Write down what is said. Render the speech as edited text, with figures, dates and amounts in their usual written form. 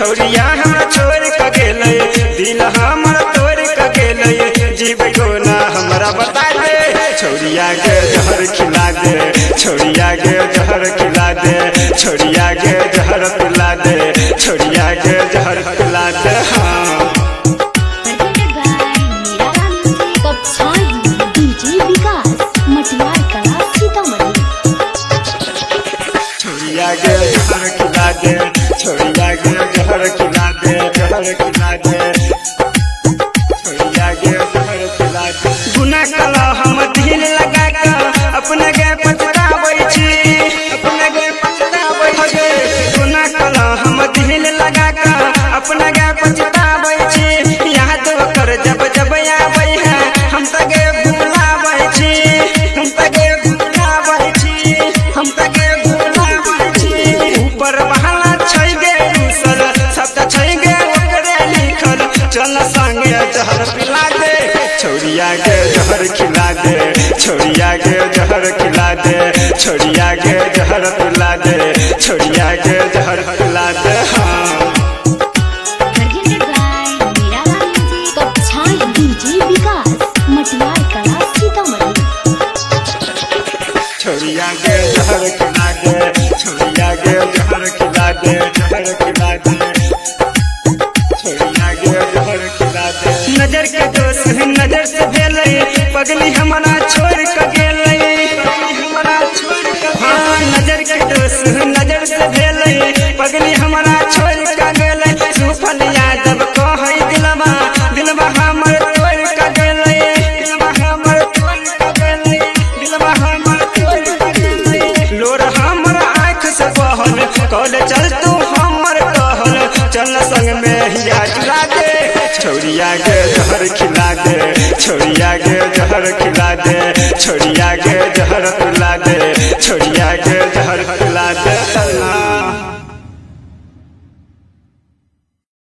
छौरिया हमरा छोड़ के गेले दिल हमरा तोड़ के गेले जीव को ना हमरा बता दे छौरिया के जहर खिला दे छौरिया के जहर खिला दे छौरिया के जहर पिला दे छौरिया के जहर पिला दे हाँ छौरिया के जहर खिला दे छौरिया के जहर खिला दे जहर खिला दे छौरिया के जहर खिला दे गुना कला हम दिल लगा के अपने के पछताबै छी अपने के पछताबै छी गुना कला हम दिल लगा के अपने के पछताबै छी याद कर जब जब आबै है हम तके भुलाबै छी हम तके भुलाबै छी हम तके चल संगे जहर पिला दे छौरिया के जहर खिला दे छौरिया के जहर खिला दे छौरिया के जहर पिला दे छौरिया के जहर पिला दे हाँ छौरिया के जहर खिला दे छौरिया के जहर खिला दे जहर खिला दे नजर के दोस्त नजर से भेले पगली हमारा छोड़ के गेले हाँ नजर के दोस्त नजर से भेले पगली हमारा छोड़ के गेले सुफल यादव कहै दिलवा दिलवा हमर तोड़ के गेले दिलवा हमर तोड़ के गेले दिलवा हमर तोड़ के गेले लोर हमर आँख से बहल कल चल तू हमर कहल चल संग में हिया चुरा दे छौरिया के जहर खिला दे छौरिया के जहर खिला दे छौरिया के जहर पिला दे छौरिया